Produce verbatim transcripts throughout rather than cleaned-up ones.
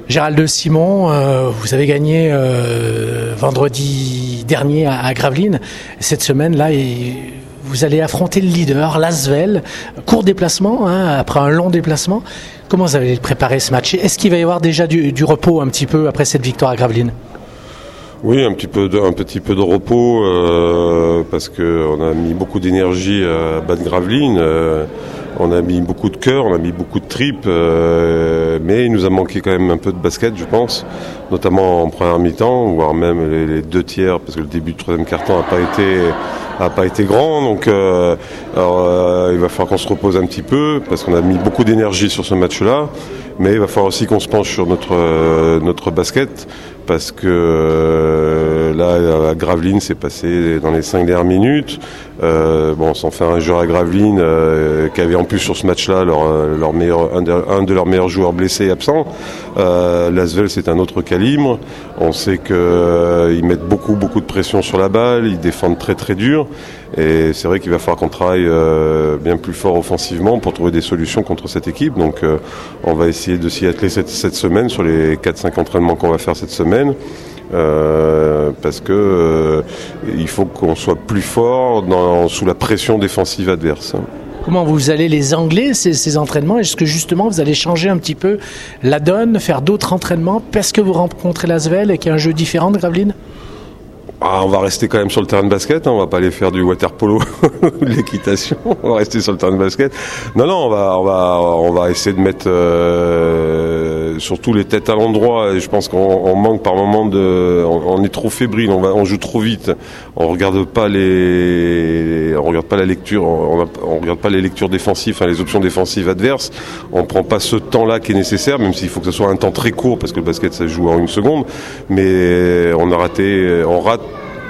Gérald Simon, euh, vous avez gagné euh, vendredi dernier à, à Gravelines. Cette semaine, là, et vous allez affronter le leader, l'Asvel. Court déplacement, hein, après un long déplacement. Comment vous allez préparer ce match? Est-ce qu'il va y avoir déjà du, du repos un petit peu après cette victoire à Gravelines? Oui, un petit peu de, un petit peu de repos euh, parce que on a mis beaucoup d'énergie à battre Gravelines. Euh, on a mis beaucoup de cœur, on a mis beaucoup de tripes, euh, mais il nous a manqué quand même un peu de basket, je pense, notamment en première mi-temps, voire même les, les deux tiers, parce que le début du troisième quart-temps n'a pas été a pas été grand. Donc, euh, alors, euh, il va falloir qu'on se repose un petit peu parce qu'on a mis beaucoup d'énergie sur ce match-là, mais il va falloir aussi qu'on se penche sur notre euh, notre basket. Parce que euh, là, à Gravelines, c'est passé dans les cinq dernières minutes. Euh, bon, sans faire un joueur à Gravelines euh, qui avait en plus sur ce match-là leur, leur meilleur, un, de, un de leurs meilleurs joueurs blessés et absents. Euh, L'Asvel, c'est un autre calibre. On sait qu'ils euh, mettent beaucoup, beaucoup de pression sur la balle. Ils défendent très, très dur. Et c'est vrai qu'il va falloir qu'on travaille euh, bien plus fort offensivement pour trouver des solutions contre cette équipe. Donc, euh, on va essayer de s'y atteler cette, cette semaine sur les quatre cinq entraînements qu'on va faire cette semaine. Euh, parce que euh, il faut qu'on soit plus fort dans, sous la pression défensive adverse. Comment vous allez les angler ces, ces entraînements? Est-ce que justement vous allez changer un petit peu la donne, faire d'autres entraînements parce que vous rencontrez l'Asvel et qu'il y a un jeu différent de Gravelines? Ah, on va rester quand même sur le terrain de basket, hein. On va pas aller faire du water polo ou de l'équitation. On va rester sur le terrain de basket. Non, non, on va, on va, on va essayer de mettre euh, surtout les têtes à l'endroit. Et je pense qu'on on manque par moment de, on, on est trop fébrile, on va, on joue trop vite. On regarde pas les, on regarde pas la lecture, on, on regarde pas les lectures défensives, enfin les options défensives adverses. On prend pas ce temps-là qui est nécessaire, même s'il faut que ce soit un temps très court parce que le basket ça se joue en une seconde. Mais on a raté, on rate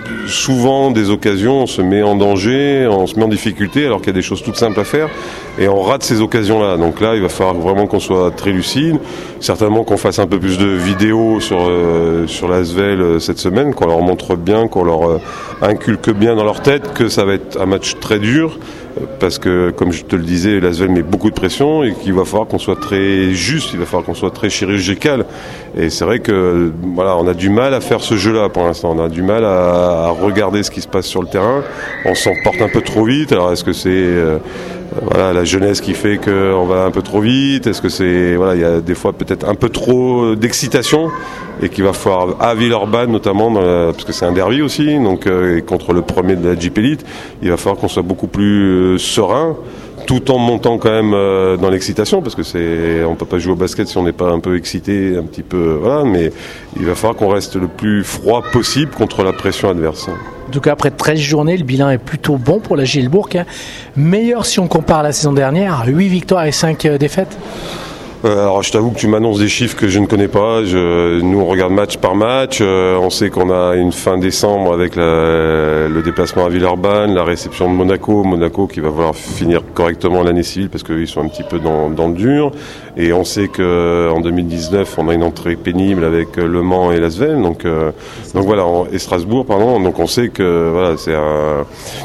souvent des occasions, on se met en danger, on se met en difficulté alors qu'il y a des choses toutes simples à faire et on rate ces occasions-là. Donc là, il va falloir vraiment qu'on soit très lucide, certainement qu'on fasse un peu plus de vidéos sur euh, sur l'Asvel euh, cette semaine, qu'on leur montre bien, qu'on leur euh, inculque bien dans leur tête que ça va être un match très dur. Parce que, comme je te le disais, l'Asvel met beaucoup de pression et qu'il va falloir qu'on soit très juste, il va falloir qu'on soit très chirurgical. Et c'est vrai que, voilà, on a du mal à faire ce jeu-là pour l'instant. On a du mal à, à regarder ce qui se passe sur le terrain. On s'emporte un peu trop vite. Alors, est-ce que c'est euh, voilà, la jeunesse qui fait qu'on va un peu trop vite? Est-ce que c'est, voilà, il y a des fois peut-être un peu trop d'excitation et qu'il va falloir à Villeurbanne notamment, dans la, parce que c'est un derby aussi, donc euh, et contre le premier de la Jeep Elite, il va falloir qu'on soit beaucoup plus euh, serein, tout en montant quand même euh, dans l'excitation, parce que c'est, on peut pas jouer au basket si on n'est pas un peu excité, un petit peu, voilà, mais il va falloir qu'on reste le plus froid possible contre la pression adverse. En tout cas, après treize journées, le bilan est plutôt bon pour la Gilbourg, hein. Meilleur si on compare à la saison dernière, huit victoires et cinq défaites. Euh, alors je t'avoue que tu m'annonces des chiffres que je ne connais pas. Je, nous on regarde match par match. Euh, on sait qu'on a une fin décembre avec la, le déplacement à Villeurbanne, la réception de Monaco. Monaco qui va vouloir finir correctement l'année civile parce qu'ils sont un petit peu dans, dans le dur. Et on sait qu'en deux mille dix-neuf on a une entrée pénible avec Le Mans et l'Asvel. Donc, euh, donc voilà, on, et Strasbourg pardon. Donc on sait que voilà c'est un,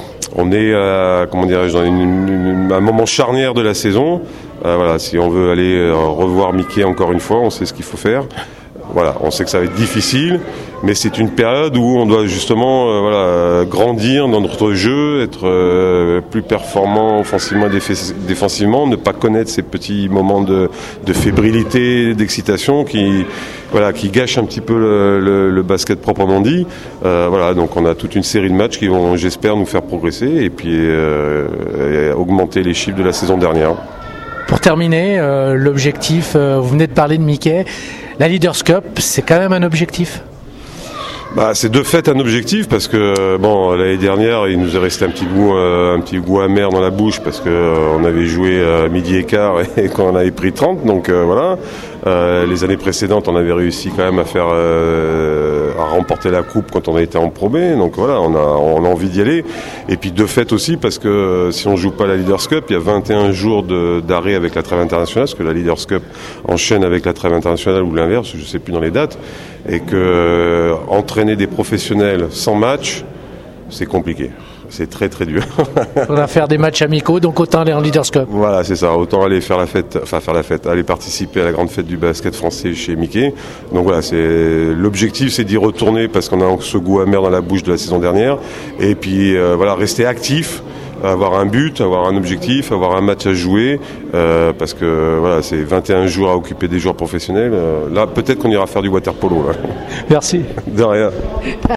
on est euh, comment dirais-je dans une, une, un moment charnière de la saison. Euh, voilà, si on veut aller euh, revoir Mickey encore une fois, on sait ce qu'il faut faire. Voilà, on sait que ça va être difficile, mais c'est une période où on doit justement euh, voilà, euh, grandir dans notre jeu, être euh, plus performant offensivement et déf- défensivement, ne pas connaître ces petits moments de, de fébrilité, d'excitation qui, voilà, qui gâchent un petit peu le, le, le basket proprement dit. Euh, voilà, donc on a toute une série de matchs qui vont, j'espère, nous faire progresser et puis euh, et augmenter les chiffres de la saison dernière. Pour terminer, euh, l'objectif, euh, vous venez de parler de Mickey, la Leaders Cup, c'est quand même un objectif? Bah, c'est de fait un objectif parce que bon l'année dernière il nous est resté un petit goût euh, un petit goût amer dans la bouche parce que euh, on avait joué à midi et quart et qu'on en avait pris trente donc euh, voilà euh, les années précédentes on avait réussi quand même à faire euh, à remporter la coupe quand on a été en Pro B donc voilà on a on a envie d'y aller et puis de fait aussi parce que euh, si on joue pas la Leaders Cup il y a vingt et un jours de, d'arrêt avec la trêve internationale parce que la Leaders Cup enchaîne avec la trêve internationale ou l'inverse je sais plus dans les dates et que euh, entraîner des professionnels sans match, c'est compliqué. C'est très très dur. On va faire des matchs amicaux, donc autant aller en Leaders Cup. Voilà, c'est ça. Autant aller faire la fête, enfin faire la fête, aller participer à la grande fête du basket français chez Mickey. Donc voilà, c'est l'objectif, c'est d'y retourner parce qu'on a ce goût amer dans la bouche de la saison dernière. Et puis euh, voilà, rester actif. Avoir un but, avoir un objectif, avoir un match à jouer, euh, parce que voilà, c'est vingt et un jours à occuper des joueurs professionnels. Euh, là, peut-être qu'on ira faire du water polo. Là. Merci. De rien.